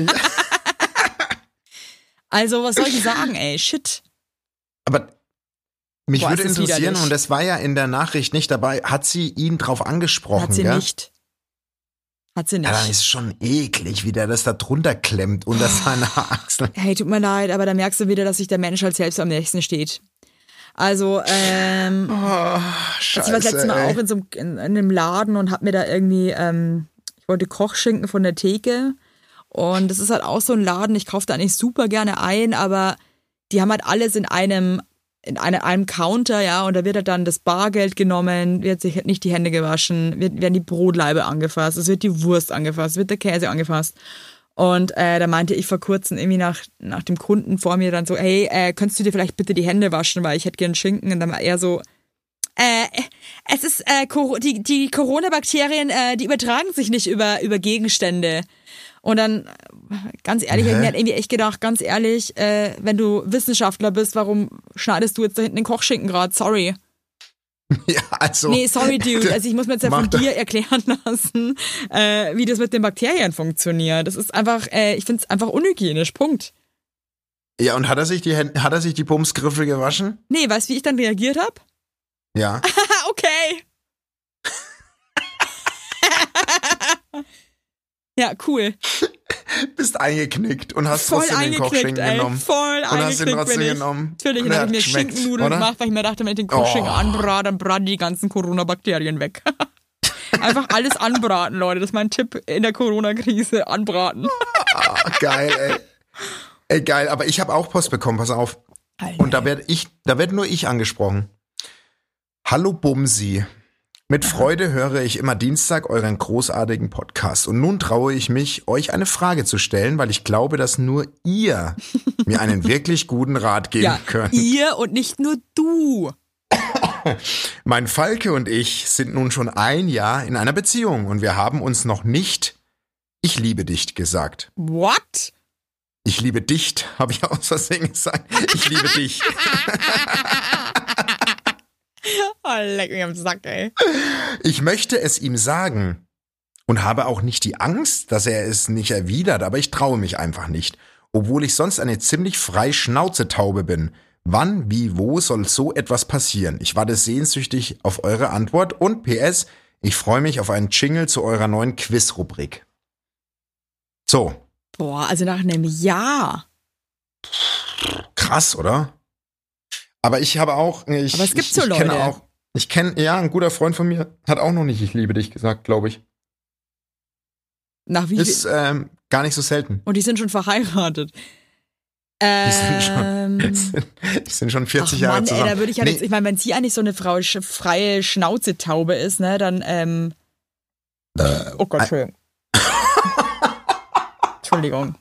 Also, was soll ich sagen, ey? Shit. Aber mich Boah, würde ist das interessieren, widerlich. und das war ja in der Nachricht nicht dabei, hat sie ihn drauf angesprochen, Hat sie gell? nicht. Hat sie nicht. Ja, dann ist schon eklig, wie der das da drunter klemmt unter seiner Achsel. Hey, tut mir leid, aber da merkst du wieder, dass sich der Mensch halt selbst am nächsten steht. Also, ähm, Oh, ich war das letzte Mal ey. auch in so einem, in, in einem Laden und hab mir da irgendwie, ähm, ich wollte Kochschinken von der Theke und das ist halt auch so ein Laden, ich kaufe da eigentlich super gerne ein, aber die haben halt alles in einem, in eine, einem Counter, ja, und da wird halt dann das Bargeld genommen, wird sich halt nicht die Hände gewaschen, wird, werden die Brotlaibe angefasst, es wird die Wurst angefasst, wird der Käse angefasst. Und äh, da meinte ich vor kurzem irgendwie nach, nach dem Kunden vor mir dann so, hey, äh, könntest du dir vielleicht bitte die Hände waschen, weil ich hätte gern Schinken. Und dann war er so, äh, es ist, äh, Cor- die, die Corona-Bakterien, äh, die übertragen sich nicht über, über Gegenstände. Und dann, äh, ganz ehrlich, Hä? ich mir halt irgendwie echt gedacht, ganz ehrlich, äh, wenn du Wissenschaftler bist, warum schneidest du jetzt da hinten den Kochschinken gerade? Sorry. Ja, also. Nee, sorry, Dude. Also ich muss mir jetzt ja von Mach doch- dir erklären lassen, äh, wie das mit den Bakterien funktioniert. Das ist einfach, äh, ich finde es einfach unhygienisch. Punkt. Ja, und hat er sich die Hände, hat er sich die Bumsgriffe gewaschen? Nee, weißt du, wie ich dann reagiert habe? Ja. Haha, okay. Ja, cool. Bist eingeknickt und hast Voll trotzdem den eingeknickt, Kochschinken ey. genommen. Voll Und hast ihn eingeknickt trotzdem bin ich. genommen. Natürlich, Und dann er habe ich mir hat geschmeckt, Schinkennudeln oder? gemacht, weil ich mir dachte, wenn ich den Kochschinken Oh. anbrate, dann braten die ganzen Corona-Bakterien weg. Einfach alles anbraten, Leute. Das ist mein Tipp in der Corona-Krise. Anbraten. Ah, geil, ey. Ey, geil, aber ich habe auch Post bekommen, pass auf. Alter. Und da werde ich, da werd nur ich angesprochen. Hallo Bumsi. Mit Freude höre ich immer Dienstag euren großartigen Podcast. Und nun traue ich mich, euch eine Frage zu stellen, weil ich glaube, dass nur ihr mir einen wirklich guten Rat geben Ja, könnt. ihr und nicht nur du. Mein Falke und ich sind nun schon ein Jahr in einer Beziehung und wir haben uns noch nicht "Ich liebe dich" gesagt. What? Ich liebe dich, habe ich aus Versehen gesagt. Ich liebe dich. Oh, leck mich am Sack, ey. Ich möchte es ihm sagen und habe auch nicht die Angst, dass er es nicht erwidert, aber ich traue mich einfach nicht. Obwohl ich sonst eine ziemlich frei Schnauzetaube bin, Wann, wie, wo soll so etwas passieren? Ich warte sehnsüchtig auf eure Antwort und P S, ich freue mich auf einen Jingle zu eurer neuen Quiz-Rubrik. So. Boah, also nach einem Jahr. Krass, oder? Aber ich habe auch, ich, Aber es gibt ich, so ich Leute. kenne auch, ich kenne, ja, ein guter Freund von mir hat auch noch nicht ich liebe dich gesagt, glaube ich. Nach wie Ist viel? ähm, gar nicht so selten. Und die sind schon verheiratet. Die Ähm, sind schon, die sind, die sind schon vierzig ach Jahre Mann, zusammen. ey, da würde ich halt Nee, jetzt, ich meine, wenn sie eigentlich so eine Frau sch- freie Schnauzetaube ist, ne, dann, ähm, äh, oh Gott, Entschuldigung. Entschuldigung.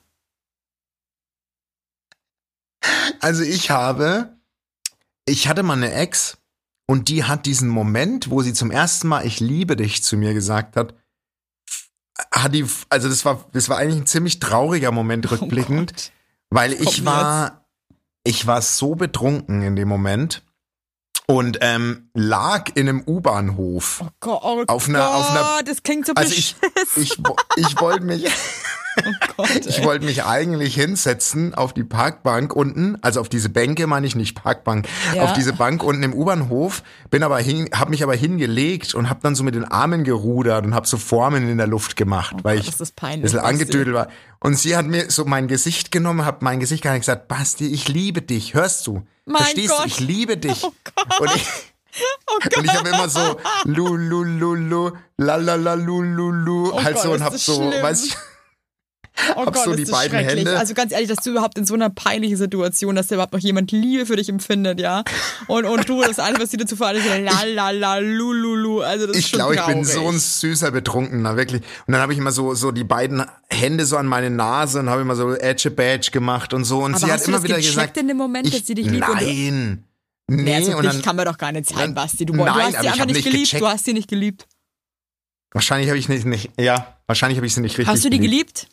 Also ich habe, ich hatte mal eine Ex und die hat diesen Moment, wo sie zum ersten Mal ich liebe dich zu mir gesagt hat, hat die, also das war, das war eigentlich ein ziemlich trauriger Moment rückblickend, Oh Gott. weil Was kommt ich denn war, ich war so betrunken in dem Moment und ähm, lag in einem U-Bahnhof. Oh Gott, oh Auf einer- Gott, auf einer- das klingt so Also ich, beschissen. ich, wo- ich wollte mich, Oh Gott, ich ey. wollte mich eigentlich hinsetzen auf die Parkbank unten, also auf diese Bänke meine ich nicht Parkbank, Ja. auf diese Bank unten im U-Bahnhof, bin aber hin, habe mich aber hingelegt und habe dann so mit den Armen gerudert und habe so Formen in der Luft gemacht, weil Gott, ich das ist peinlich, ein bisschen Basti. angedödelt war. Und sie hat mir so mein Gesicht genommen, hat mein Gesicht gar nicht gesagt, Basti, ich liebe dich, hörst du? Mein Verstehst Gott. du? Ich liebe dich. Oh Gott. Und ich, Oh Gott. und ich habe immer so lu lu lu lu la la la lu lu lu Oh halt Gott, so und ist hab das so, schlimm. weißt du, Oh hab Gott, so ist die das beiden schrecklich. Hände. Also ganz ehrlich, dass du überhaupt in so einer peinlichen Situation, dass da überhaupt noch jemand Liebe für dich empfindet, ja. Und, und du, das eine, was dir dazu veranlasst, la la la lu lu lu. Also das ist Ich schon glaube, ich bin traurig. so ein süßer Betrunkener, wirklich. Und dann habe ich immer so so die beiden Hände so an meine Nase und habe immer so Edge Badge gemacht und so. Und Aber sie hast hat du immer das wieder gecheckt gesagt, in dem Moment, ich, dass sie dich liebt? Und du- nein, Nee, nee. also und dich dann, kann man doch gar nicht sein, dann- Basti. Du, Nein, du hast aber sie ich einfach hab nicht nicht geliebt. gecheckt. Du hast sie nicht geliebt. wahrscheinlich habe ich nicht, nicht, ja, wahrscheinlich habe ich sie nicht richtig. Hast du die geliebt?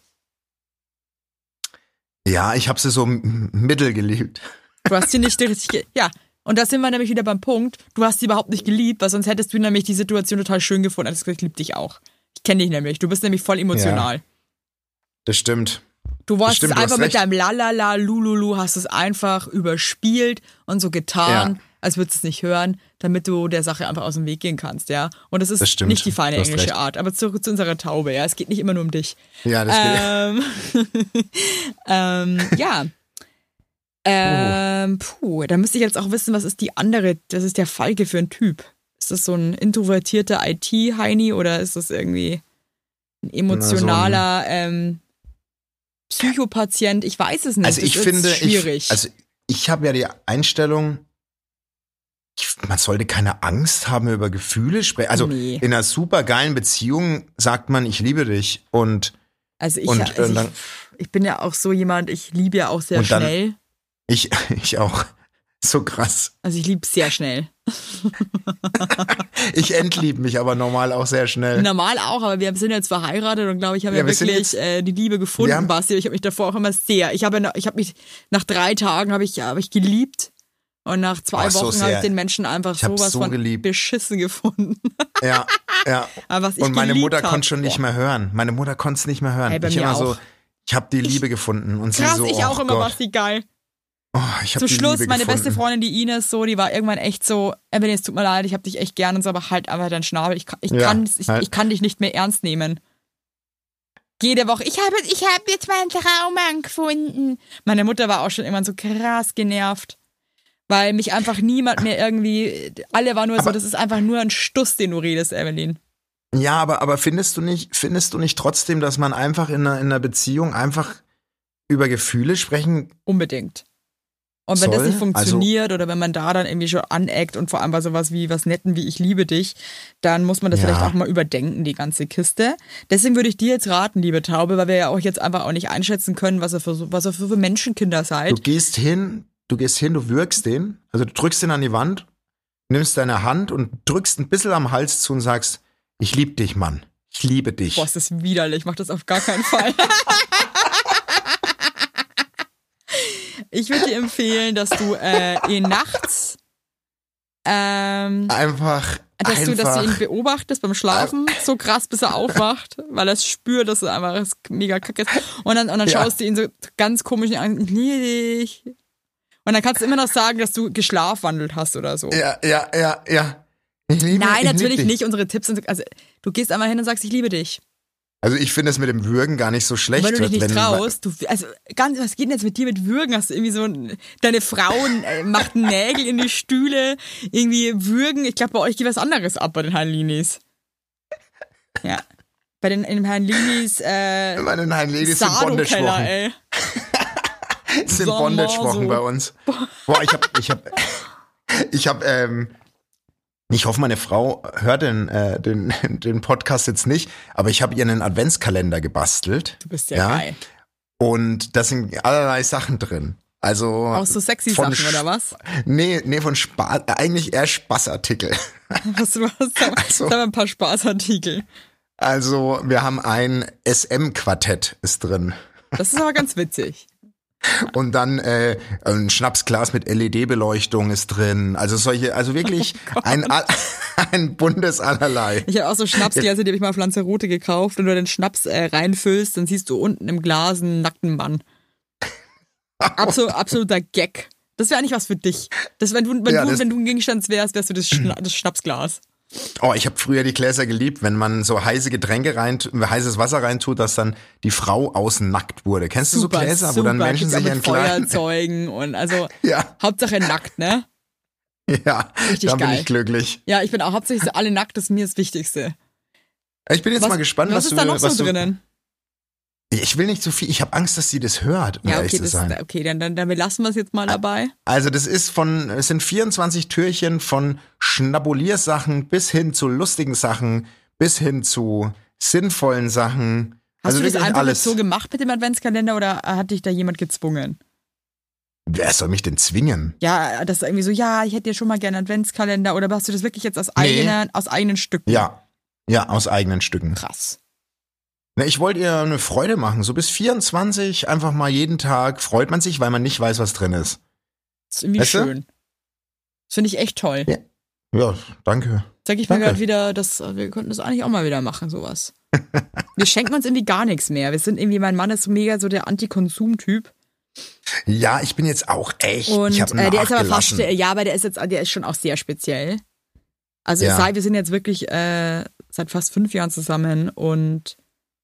Ja, ich habe sie so m- mittel geliebt. Du hast sie nicht richtig. Ge ja. Und da sind wir nämlich wieder beim Punkt. Du hast sie überhaupt nicht geliebt, weil sonst hättest du nämlich die Situation total schön gefunden. Also ich liebe dich auch. Ich kenne dich nämlich. Du bist nämlich voll emotional. Das stimmt. Du warst stimmt, es du einfach hast mit recht. deinem Lalala, Lululu, hast es einfach überspielt und so getan, Ja. als würdest du es nicht hören, damit du der Sache einfach aus dem Weg gehen kannst, ja. Und das ist Das stimmt. nicht die feine Du hast englische recht. Art. Aber zurück zu unserer Taube, ja. Es geht nicht immer nur um dich. Ja, das geht. Ähm, ähm, ja. Ähm, puh, da müsste ich jetzt auch wissen, was ist die andere, das ist der Falke für ein Typ. Ist das so ein introvertierter I T-Heini oder ist das irgendwie ein emotionaler ähm, Psychopatient? Ich weiß es nicht. Also ich das finde, ist schwierig. ich, also ich habe ja die Einstellung, ich, man sollte keine Angst haben über Gefühle sprechen. Also Nee. in einer super geilen Beziehung sagt man, ich liebe dich und Also ich, und, also äh, dann- ich, ich bin ja auch so jemand, ich liebe ja auch sehr Und dann- schnell. ich, ich auch. So krass. Also ich liebe sehr schnell. Ich entliebe mich aber normal auch sehr schnell. Normal auch, aber wir sind jetzt verheiratet und glaube ich, habe Ja, ja, wir sind wirklich jetzt- äh, die Liebe Wir gefunden, haben- Basti. Ich habe mich davor auch immer sehr, ich habe na- ich habe mich nach drei Tagen habe ich habe ich geliebt und nach zwei Ach, so Wochen habe ich sehr. den Menschen einfach Ich hab sowas so von geliebt. beschissen gefunden. Ja, ja. Aber was ich Und meine geliebt Mutter hab, konnte schon nicht boah. mehr hören. Meine Mutter konnte es nicht mehr hören. Ey, bei ich mir immer auch. so, ich habe die Liebe gefunden und sie Krass, so, ich oh auch immer, Gott. Basti, geil. Oh, ich hab Zum die Schluss, Liebe meine gefunden. beste Freundin, die Ines, so, die war irgendwann echt so, Evelyn, es tut mir leid, ich hab dich echt gern und so, aber halt einfach deinen Schnabel. Ich, kann- ich, Ja, kann, ich, halt. ich kann dich nicht mehr ernst nehmen. Jede Woche, ich habe ich hab jetzt meinen Traummann gefunden. Meine Mutter war auch schon irgendwann so krass genervt, weil mich einfach niemand mehr irgendwie, alle waren nur so, Aber- das ist einfach nur ein Stuss, den du redest, Evelyn. Ja, aber, aber findest du nicht, findest du nicht trotzdem, dass man einfach in einer, in einer Beziehung einfach über Gefühle sprechen? Unbedingt. Und wenn das Soll? nicht funktioniert oder wenn man da dann irgendwie schon aneckt und vor allem bei sowas wie was Netten wie ich liebe dich, dann muss man das Ja. vielleicht auch mal überdenken, die ganze Kiste. Deswegen würde ich dir jetzt raten, liebe Taube, weil wir ja auch jetzt einfach auch nicht einschätzen können, was ihr für, so- was ihr für für Menschenkinder Du seid. gehst hin, du gehst hin, du würgst den, also du drückst ihn an die Wand, nimmst deine Hand und drückst ein bisschen am Hals zu und sagst, ich liebe dich, Mann. Ich liebe dich. Boah, ist das widerlich, mach das auf gar keinen Fall. Ich würde dir empfehlen, dass du äh, ihn nachts ähm, Einfach, Dass einfach. du, dass du ihn beobachtest beim Schlafen, so krass, bis er aufwacht, weil er es spürt, dass er einfach das mega kacke ist. Und dann, und dann Ja. schaust du ihn so ganz komisch an, ich liebe dich. Und dann kannst du immer noch sagen, dass du geschlafwandelt hast oder so. Ja, ja, ja, ja. Ich liebe, Nein, ich liebe natürlich dich. nicht. Unsere Tipps sind, also du gehst einmal hin und sagst, ich liebe dich. Also ich finde es mit dem Würgen gar nicht so schlecht. Weil du dich nicht wenn, traust. Du, also ganz, was geht denn jetzt mit dir mit Würgen? Hast du irgendwie so, ein- deine Frau äh, macht Nägel in die Stühle, irgendwie würgen. Ich glaube, bei euch geht was anderes ab bei den Heinlinis. Ja. Bei den in den Heinlinis, äh, Meine Nein Ladies sind Sado-Keller, Bondage-Wochen. ey. sind Sag mal Bondage-Wochen so. bei uns. Boah, ich hab, ich hab, ich hab, ähm, ich hoffe, meine Frau hört den, äh, den, den Podcast jetzt nicht, aber ich habe ihr einen Adventskalender gebastelt. Du bist ja, geil. Und da sind allerlei Sachen drin. Also. Auch so sexy von Sachen, oder was? Nee, nee, von Spaß, eigentlich eher Spaßartikel. Was du hast, sag, Also- sag mal ein paar Spaßartikel. Also, wir haben ein S M-Quartett ist drin. Das ist aber ganz witzig. Und dann äh, ein Schnapsglas mit L E D-Beleuchtung ist drin. Also solche, also wirklich Oh ein, All- ein buntes Allerlei. Ich habe auch so Schnapsgläser, die habe ich mal auf Lanzarote gekauft. Wenn du den Schnaps äh, reinfüllst, dann siehst du unten im Glas einen nackten Mann. Absolut, absoluter Gag. Das wäre eigentlich was für dich. Das, wenn, du, wenn, Ja, du, das- wenn du ein Gegenstand wärst, wärst du das, Schna das Schnapsglas. Oh, ich habe früher die Gläser geliebt, wenn man so heiße Getränke rein, heißes Wasser reintut, dass dann die Frau außen nackt wurde. Kennst du so Gläser, wo dann Menschen Gibt's auch sich mit entkleiden? Feuerzeugen und also Ja, Hauptsache nackt, ne? ja, Richtig da bin geil. ich glücklich. Ja, ich bin auch hauptsächlich so alle nackt, das ist mir das Wichtigste. Ich bin jetzt Was, mal gespannt, was was, ist du, da noch was so du, drinnen? Ich will nicht zu viel, ich habe Angst, dass sie das hört, um Ja, ehrlich okay, zu das, sein. okay dann, dann, dann belassen wir es jetzt mal dabei. Also das ist von, es sind vierundzwanzig Türchen von Schnabuliersachen bis hin zu lustigen Sachen, bis hin zu sinnvollen Sachen. Hast also du das wirklich einfach alles. jetzt so gemacht mit dem Adventskalender oder hat dich da jemand gezwungen? Wer soll mich denn zwingen? Ja, das ist irgendwie so, ja, ich hätte ja schon mal gerne einen Adventskalender oder hast du das wirklich jetzt aus Nee. eigenen, aus eigenen Stücken? Ja, ja, aus eigenen Stücken. Krass. Na, ich wollte ihr eine Freude machen, so bis vierundzwanzig, einfach mal jeden Tag freut man sich, weil man nicht weiß, was drin ist. Das ist irgendwie Weißt du? schön. Das finde ich echt toll. Ja. Ja, danke. Sag ich mir Danke. gerade wieder, dass wir könnten das eigentlich auch mal wieder machen, sowas. Wir schenken uns irgendwie gar nichts mehr. Wir sind irgendwie, mein Mann ist so mega so der Anti-Konsum-Typ. Ja, ich bin jetzt auch echt, Und ich habe äh, der ist aber fast, nachgelassen. ja, aber der ist jetzt, der ist schon auch sehr speziell. Also Ja. sei, wir sind jetzt wirklich äh, seit fast fünf Jahren zusammen und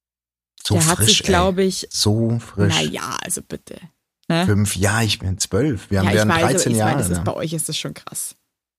So der hat frisch, sich, glaube ey. ich, So frisch. naja, also bitte. Ne? Fünf, ja, ich bin zwölf. Wir haben Ja, ich während weiß, aber dreizehn ich Jahre. meine, das ist, ne? bei euch ist das schon krass.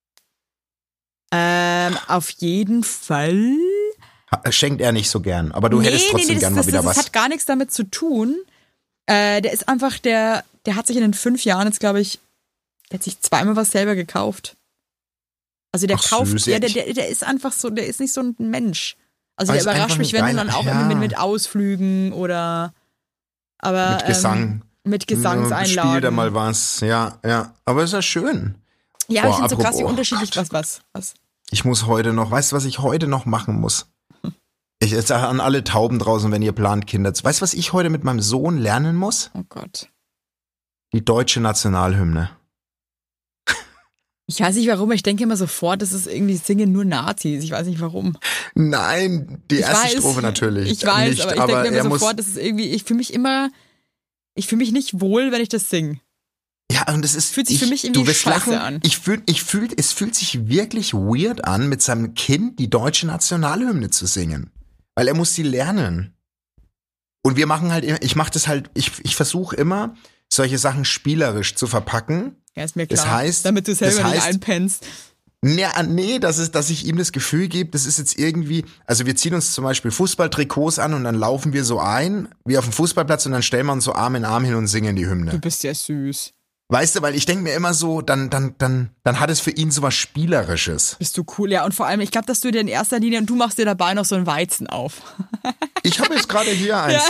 Ähm, auf jeden Fall. Ha- Schenkt er nicht so gern, aber du nee, hättest trotzdem nee, nee, gern das, mal wieder das, das was. hat gar nichts damit zu tun. Äh, der ist einfach, der, der hat sich in den fünf Jahren jetzt, glaube ich, der hat sich zweimal was selber gekauft. Also der Ach, kauft, süß, ja, ja, der, ich- der, der ist einfach so, der ist nicht so ein Mensch. Also Aber der ist einfach überrascht mich, ein wenn dann geiler- auch ja. immer mit, mit Ausflügen oder aber Mit Gesang. Ähm, mit Spiel Gesangseinlagen. da mal was, ja, ja. Aber ist ja schön. Ja, Boah, ich finde so krass, wie apropos- unterschiedlich was, was, was. Ich muss heute noch, weißt du, was ich heute noch machen muss? Ich jetzt sage an alle Tauben draußen, wenn ihr plant, Kinder. Weißt du, was ich heute mit meinem Sohn lernen muss? Oh Gott. Die deutsche Nationalhymne. Ich weiß nicht warum, ich denke immer sofort, das ist irgendwie singen nur Nazis. Ich weiß nicht warum. Nein, die Ich erste weiß, Strophe natürlich. Ich weiß, nicht, aber ich aber denke er mir muss, sofort, das ist irgendwie, ich fühle mich immer, ich fühle mich nicht wohl, wenn ich das singe. Ja, und es ist. Fühlt sich ich, für mich irgendwie du wirst scheiße lachen. an. Ich fühl, ich fühl, es fühlt sich wirklich weird an, mit seinem Kind die deutsche Nationalhymne zu singen. Weil er muss sie lernen. Und wir machen halt, immer- ich mache das halt, ich, ich versuche immer, solche Sachen spielerisch zu verpacken. Ja, ist mir klar. Das heißt- damit du selber das nicht heißt- einpennst. Nee, ah, nee, das ist, dass ich ihm das Gefühl gebe, das ist jetzt irgendwie, also wir ziehen uns zum Beispiel Fußballtrikots an und dann laufen wir so ein, wie auf dem Fußballplatz und dann stellen wir uns so Arm in Arm hin und singen die Du Hymne. bist ja süß. Weißt du, weil ich denke mir immer so, dann, dann, dann, dann hat es für ihn so was Spielerisches. Bist du cool. Ja, und vor allem, ich glaube, dass du dir in erster Linie, und du machst dir dabei noch so einen Weizen auf. Ich habe jetzt gerade hier eins.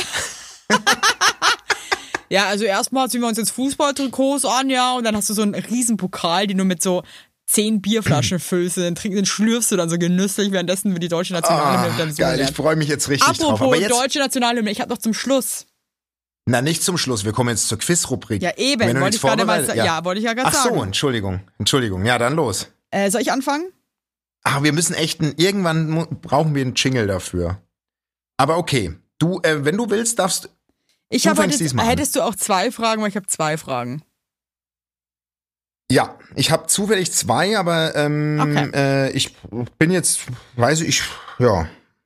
Ja, also erstmal ziehen wir uns jetzt Fußballtrikots an, ja, und dann hast du so einen riesen Pokal, den du mit so zehn Bierflaschen füllst, und den, trink, den schlürfst du dann so genüsslich, währenddessen wir die deutsche Nationalhymne Ah, mit deinem Sohn geil, ich lernen. freue mich jetzt richtig drauf. Apropos Aber jetzt, deutsche Nationalhymne, ich habe noch zum Schluss. na nicht zum Schluss, wir kommen jetzt zur Quizrubrik. Ja, eben, Wenn du wollte nichts ich gerade mal vorbereitet- sagen. Ja. wollte ich ja gerade Ach so, sagen. Entschuldigung, Entschuldigung. Ja, dann los. Äh, soll ich anfangen? Ach, wir müssen echt, ein, irgendwann mu- brauchen wir einen Jingle dafür. Aber okay, du, äh, wenn du willst, darfst Ich Du habe fängst heute, diesmal an. hättest du auch zwei Fragen, weil ich habe zwei Fragen. Ja, ich habe zufällig zwei, aber ähm, Okay. äh, ich bin jetzt, weiß ich, ja,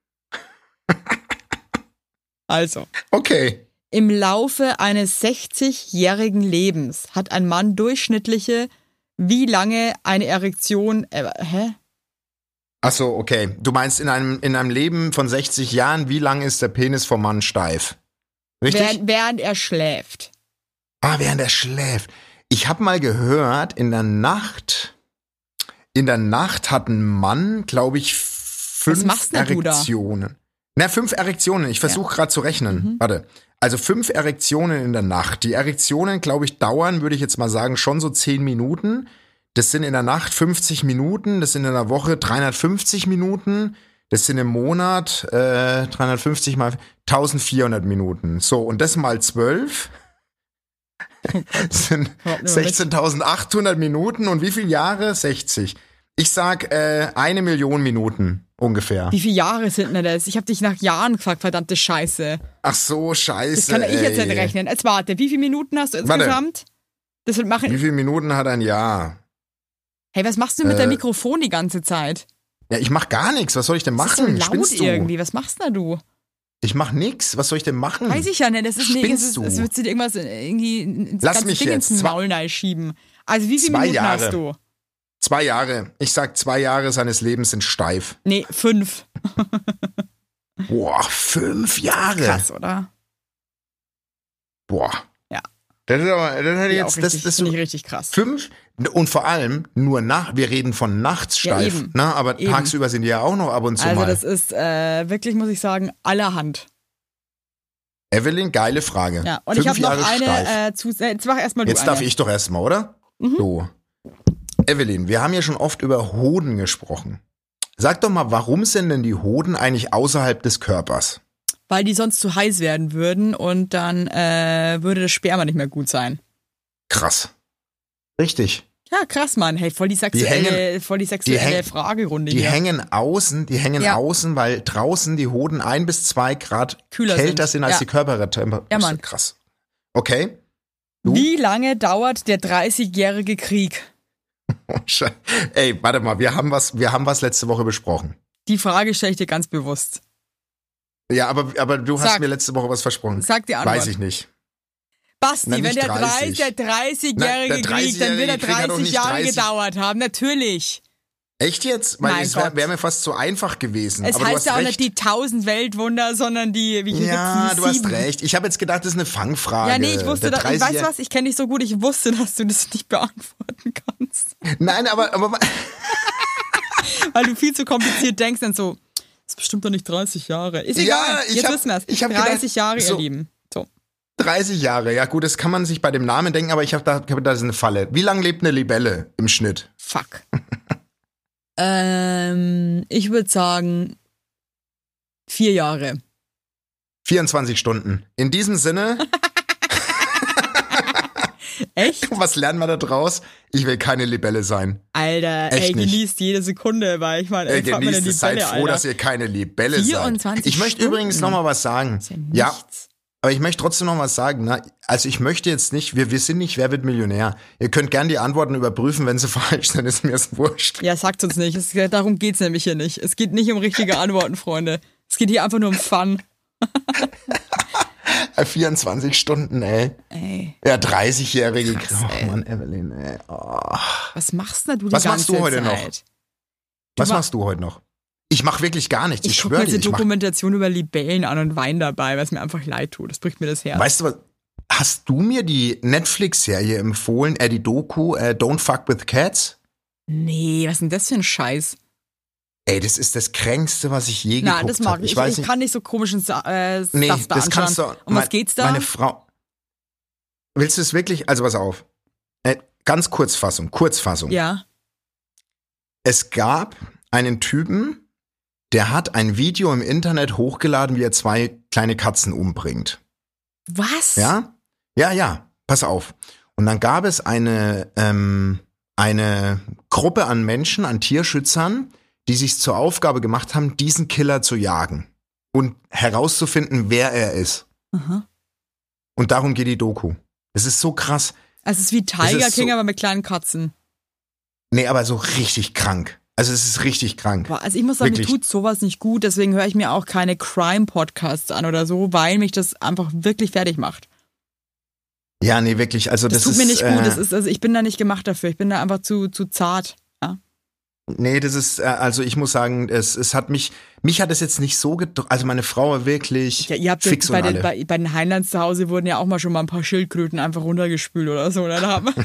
Also, okay. im Laufe eines sechzigjährigen Lebens hat ein Mann durchschnittliche, wie lange eine Erektion, äh, hä? Ach so, okay. Du meinst in einem, in einem Leben von sechzig Jahren, wie lang ist der Penis vom Mann steif? Richtig? Während, während er schläft. Ah, während er schläft. Ich habe mal gehört, in der Nacht, in der Nacht hat ein Mann, glaube ich, fünf machst denn du da? Erektionen. Na, fünf Erektionen. Ich versuche gerade zu rechnen. Mhm. Warte. Also fünf Erektionen in der Nacht. Die Erektionen, glaube ich, dauern, würde ich jetzt mal sagen, schon so zehn Minuten. Das sind in der Nacht fünfzig Minuten. Das sind in der Woche dreihundertfünfzig Minuten. Das sind im Monat äh, dreihundertfünfzig mal eintausendvierhundert Minuten. So, und das mal zwölf. Das sind sechzehntausendachthundert Minuten. Und wie viele Jahre? sechzig. Ich sag äh, eine Million Minuten ungefähr. Wie viele Jahre sind denn das? Ich habe dich nach Jahren gefragt, verdammte Scheiße. Ach so, scheiße. Das kann ja ich jetzt ey. nicht rechnen. Jetzt warte, wie viele Minuten hast du Warte. insgesamt? Das wird Wie machen. viele Minuten hat ein Jahr? Hey, was machst du mit Äh, deinem Mikrofon die ganze Zeit? Ja, ich mach gar nichts. Was soll ich denn Das ist so machen? laut Spinnst du? irgendwie. Was machst denn du? Ich mach nix. Was soll ich denn machen? Weiß ich ja nicht. Das ist nicht, es, Spinnst ist, du? es wird dir irgendwas irgendwie ins Lass ganze mich Ding jetzt. ins Zwei- Maul rein schieben. Also wie viele Zwei Minuten Jahre. hast du? Zwei Jahre. Ich sag, zwei Jahre seines Lebens sind steif. Nee, fünf. Boah, fünf Jahre. Krass, oder? Boah. Ja. Das ist aber, das hätte Ja, jetzt, auch das, richtig, das finde ich richtig krass. fünf und vor allem nur nach, wir reden von nachts Ja, steif, eben. ne? Aber Eben. tagsüber sind die ja auch noch ab und zu Also mal. das ist äh, wirklich, muss ich sagen, allerhand. Evelyn, geile Frage. Ja, und Fünf ich habe noch Jahre eine steif. äh, zu. Jetzt mach erstmal du Jetzt eine. darf ich doch erstmal, oder? Mhm. So. Evelyn, wir haben ja schon oft über Hoden gesprochen. Sag doch mal, warum sind denn die Hoden eigentlich außerhalb des Körpers? Weil die sonst zu heiß werden würden und dann äh, würde das Sperma nicht mehr gut sein. Krass. Richtig. Ja, krass, Mann. Hey, voll die sexuelle, hängen- voll die sexuelle die häng- Fragerunde Die hier. hängen außen, die hängen Ja. außen, weil draußen die Hoden ein bis zwei Grad Kühler kälter sind. sind, als Ja. die Körpertemperatur. Ja, Mann. Krass. Okay. Du? Wie lange dauert der dreißigjährige Krieg? Ey, warte mal, wir haben was, wir haben was letzte Woche besprochen. Die Frage stelle ich dir ganz bewusst. Ja, aber, aber du hast Sag. mir letzte Woche was versprochen. Sag die Antwort. Weiß ich nicht. Basti, Na, wenn nicht der, dreißig. dreißig, der dreißigjährige Na, der Krieg, dann wird er dreißigjährige Krieg hat doch dreißig nicht Jahre dreißig gedauert haben. Natürlich. Echt jetzt? Weil Mein es wäre Gott. wär mir fast zu einfach gewesen. Es aber du heißt hast ja auch recht. nicht die tausend Weltwunder, sondern die, wie viel Ja, gibt's du denn? hast Sieben? recht. Ich habe jetzt gedacht, das ist eine Fangfrage. Ja, nee, ich wusste, Der dass, ich weiß dreißigjährige was, ich kenne dich so gut, ich wusste, dass du das nicht beantworten kannst. Nein, aber, aber Weil du viel zu kompliziert denkst und so, das ist bestimmt doch nicht dreißig Jahre. Ist Ja, egal, ich jetzt hab- wissen wir es. ich hab gedacht, dreißig Jahre, so- ihr Lieben. So. dreißig Jahre. Ja gut, das kann man sich bei dem Namen denken, aber ich habe da, das ist eine Falle. Wie lange lebt eine Libelle im Schnitt? Fuck. ähm, ich würde sagen, vier Jahre. vierundzwanzig Stunden. In diesem Sinne, Echt? was lernen wir da draus? Ich will keine Libelle sein. Alter, Echt ey, nicht. genießt jede Sekunde, weil ich meine, Ey, ey, frag mal genießt eine es, seid Libelle, froh, Alter. dass ihr keine Libelle vierundzwanzig seid. Ich möchte Stunden. übrigens noch mal was sagen. Ist ja Ja, nichts. aber ich möchte trotzdem noch was sagen. Ne? Also ich möchte jetzt nicht, wir, wir sind nicht Wer wird Millionär. Ihr könnt gern die Antworten überprüfen, wenn sie falsch sind, ist mir es wurscht. Ja, sagt uns nicht. Es, darum geht's nämlich hier nicht. Es geht nicht um richtige Antworten, Freunde. Es geht hier einfach nur um Fun. vierundzwanzig Stunden, ey. Ey, Ja, dreißigjährige. Krass, Oh ey. Mann, Evelyn, ey. Oh. was machst denn du die Was ganze machst du heute noch? Zeit? Was ma- machst du heute noch? Ich mache wirklich gar nichts. Ich, Ich gucke schwöre mir dir. jetzt Ich eine mach, Dokumentation über Libellen an und weine dabei, weil es mir einfach leid tut. Das bricht mir das Herz. weißt du was? Hast du mir die Netflix-Serie empfohlen, äh, die Doku äh, Don't Fuck with Cats? Nee, was ist denn das für ein Scheiß? Ey, das ist das Kränkste, was ich je Na, geguckt das mag habe. ich. Ich, weiß ich nicht. kann nicht so komischen Sa äh, Nee, Stuff da das anschauen. kannst du. Um was geht's da? Meine Frau. Willst du es wirklich? Also pass auf. Äh, ganz Kurzfassung, Kurzfassung. Ja. Es gab einen Typen, der hat ein Video im Internet hochgeladen, wie er zwei kleine Katzen umbringt. Was? Ja? Ja, ja. Pass auf. Und dann gab es eine, ähm, eine Gruppe an Menschen, an Tierschützern, die sich zur Aufgabe gemacht haben, diesen Killer zu jagen und herauszufinden, wer er ist. Aha. Und darum geht die Doku. Es ist so krass. Also es ist wie Tiger ist King, so, aber mit kleinen Katzen. Nee, aber so richtig krank. Also es ist richtig krank. Boah, also ich muss sagen, Wirklich. mir tut sowas nicht gut, deswegen höre ich mir auch keine Crime-Podcasts an oder so, weil mich das einfach wirklich fertig macht. Ja, nee, wirklich. Also Das, das, tut ist, mir nicht gut. Äh, Das ist, also ich bin da nicht gemacht dafür. Ich bin da einfach zu, zu zart. Ja. Nee, das ist, äh, also ich muss sagen, es, es hat mich, mich hat es jetzt nicht so gedrückt. Also meine Frau war wirklich Ja, ihr habt fix bei und den, alle. bei, bei den Heinleins zu Hause wurden ja auch mal schon mal ein paar Schildkröten einfach runtergespült oder so. Oder? Da hat man,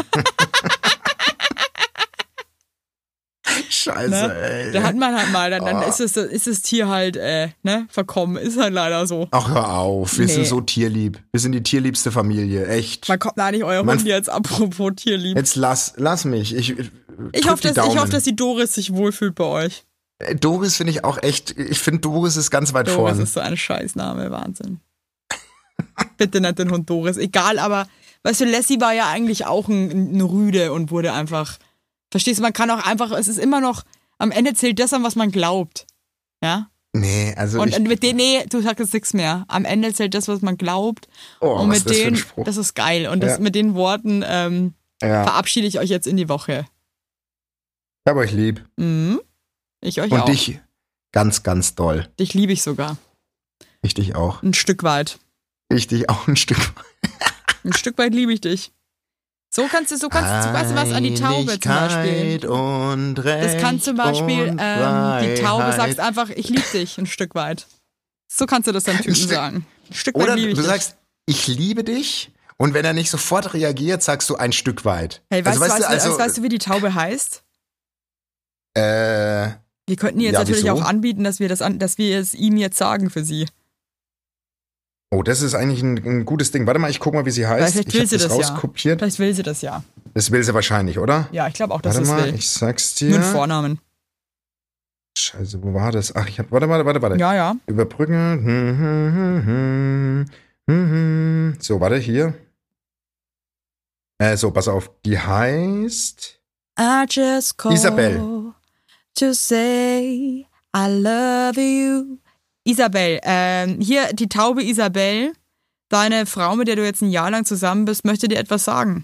Scheiße, ne? ey. Da hat man halt mal, dann, dann Oh. ist, das, ist das Tier halt äh, ne, verkommen. Ist halt leider so. Ach, hör auf. Wir Nee. sind so tierlieb. Wir sind die tierliebste Familie. Echt. Man kommt da nicht euer Man- Hund jetzt apropos Tierlieb. Jetzt lass, lass mich. Ich, ich, Ich drück hoffe, die dass, ich Daumen. hoffe, dass die Doris sich wohlfühlt bei euch. Äh, Doris finde ich auch echt, ich finde Doris ist ganz weit Doris vorne. ist so ein Scheißname, Wahnsinn. Bitte nicht den Hund Doris. Egal, aber weißt du, Lassie war ja eigentlich auch ein, ein Rüde und wurde einfach, verstehst du, man kann auch einfach, es ist immer noch, am Ende zählt das an, was man glaubt. Ja? Nee, also Und ich, mit denen, nee, du sagst jetzt nichts mehr. Am Ende zählt das, was man glaubt. oh, und was mit ist das für ein denen, Spruch? das ist geil. Und das, Ja. mit den Worten ähm, Ja, verabschiede ich euch jetzt in die Woche. ich hab euch lieb. Mhm. Ich euch Und auch. dich ganz, ganz doll. Dich liebe ich sogar. Ich dich auch. Ein Stück weit. Ich dich auch ein Stück. Ein Stück weit liebe ich dich. So kannst du, so kannst du, weißt du was, an die Taube zum Beispiel. Einigkeit und Recht Das kann zum Beispiel, und ähm, die Taube Freiheit. sagst einfach, ich liebe dich, ein Stück weit. So kannst du das deinem Typen Stück- sagen. Ein Stück weit Oder liebe ich du dich. sagst, ich liebe dich. Und wenn er nicht sofort reagiert, sagst du ein Stück weit. Hey, weißt, also, du, weißt, also, du, weißt du, wie die Taube heißt? äh, Wir könnten ihr jetzt Ja, natürlich wieso? auch anbieten, dass wir, das an, dass wir es ihm jetzt sagen für sie. oh, das ist eigentlich ein, ein gutes Ding. Warte mal, ich guck mal, wie sie heißt. Vielleicht Ich will hab sie das das ja. rauskopiert. Vielleicht will sie das ja. Das will sie wahrscheinlich, oder? Ja, ich glaube auch, dass Warte sie es mal, will. ich sag's Nur einen dir. Vornamen. Scheiße, wo war das? Ach, ich hab, warte, warte, warte, warte. Ja, ja. Überbrücken. Hm, hm, hm, hm, hm, hm. So, warte, hier. Äh, so, pass auf. Die heißt I just call Isabel. to say I love you. Isabel, ähm, hier die Taube Isabel, deine Frau, mit der du jetzt ein Jahr lang zusammen bist, möchte dir etwas sagen.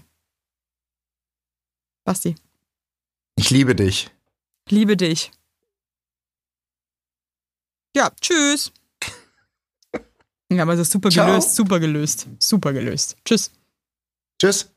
Basti, Ich liebe dich. liebe dich. Ja, tschüss. Ja, aber das ist super Ciao. gelöst, super gelöst, super gelöst. Tschüss. Tschüss.